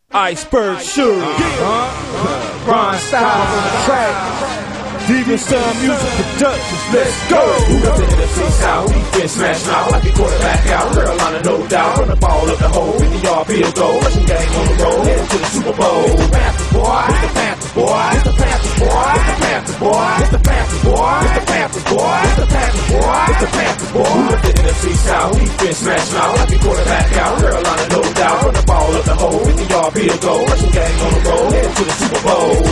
Iceberg Shuri, Ron Styles on the track, Demon Sun Music Productions, let's go! Who up in the NFC South, defense smash now, like the quarterback out, Carolina no doubt, run the ball up the hole, 50-yard field goal, rushing game on the road, headed to the Super Bowl. It's the Panthers, boy, it's the Panthers, boy, it's the Panthers, boy, it's the Panthers, boy, it's the Panthers, boy, it's the Panthers, boy, it's the Panthers, boy, it's the Panthers, boy. Who up in the NFC South, defense smash now, like the quarterback out, Carolina no doubt, run the ball up the hole, 50-yard field goal, rushing game on the road, headed to the Super Bowl.